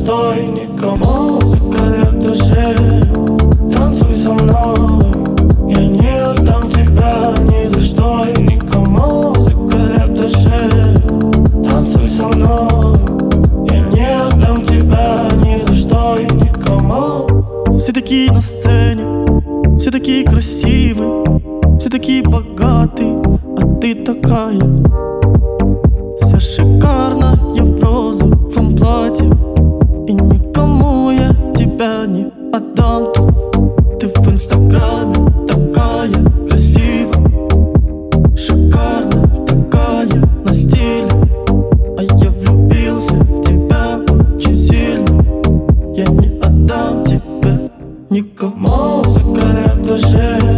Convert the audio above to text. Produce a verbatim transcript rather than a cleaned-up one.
застой никому. Музыка лет души, танцуй со мной. Я не отдам тебя ни за что и никому. Музыка лет души, танцуй со мной. Я не отдам тебя ни за что и никому. Все такие на сцене, все такие красивые, все такие богатые, а ты такая вся шикарная в розовом платье. И никому я тебя не отдам. Ты в инстаграме такая красивая, шикарная такая на стиле. А я влюбился в тебя очень сильно. Я не отдам тебя никому. Музыка лет души,